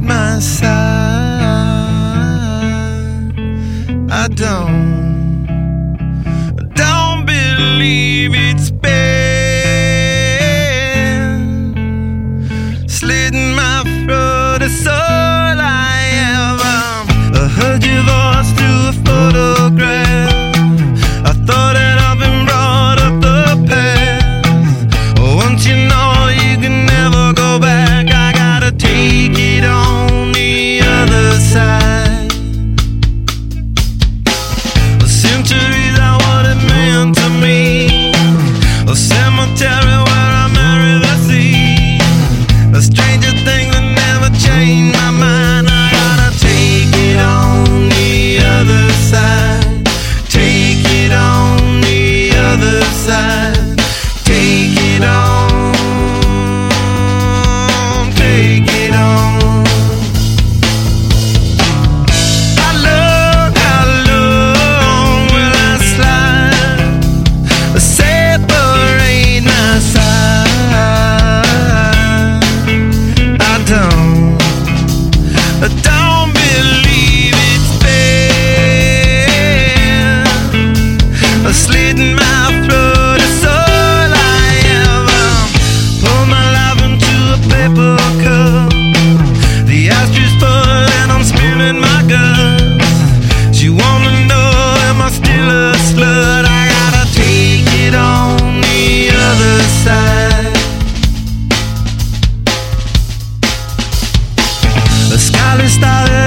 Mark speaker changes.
Speaker 1: my side. I don't believe it's been slitting my throat. It's all I ever. I heard your voice through a photograph. I thought that I've been brought up the past. Once you know you can never go back, I gotta take it on the other side. The centuries are what it meant to me. A cemetery where I marry the sea. A stranger thing that never changed my mind. I gotta take it on the other side. Take it on the other side. Take it on. Take it on. How long will I slide? Separate my side. I don't believe it's been slitting my throat. It's all I ever. Pour my life into a paper cup. The ashtray full and I'm spilling my guts. She wanna know, am I still a slut? I gotta take it on the other side. The skyline started